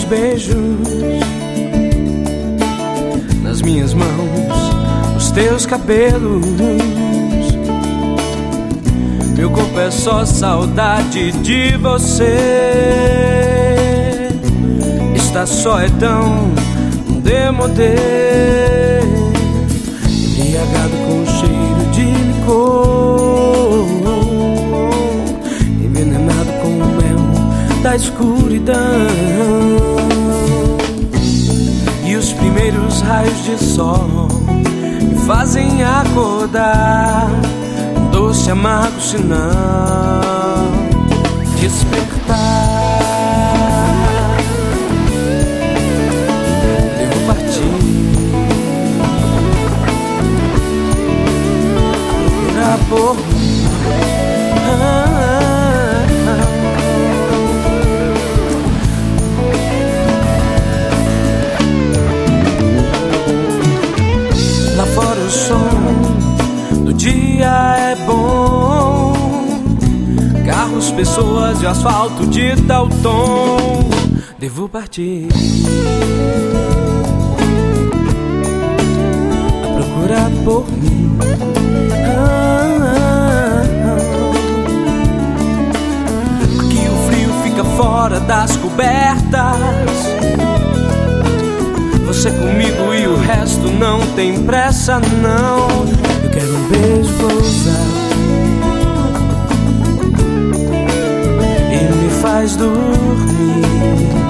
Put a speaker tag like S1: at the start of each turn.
S1: beijos nas minhas mãos, os teus cabelos. Meu corpo é só saudade de você. Está só é tão demodé, embriagado com o cheiro de licor, envenenado com o mel da escuridão. E os primeiros raios de sol me fazem acordar, doce, amargo, se não despertar. Devo partir, procurar por mim. Lá fora o som do dia é bom, carros, pessoas e o asfalto de tal tom. Devo partir a procurar por mim. Aqui o frio fica fora das cobertas, você comigo e o resto não tem pressa não. Eu quero um beijo pousar e me faz dormir.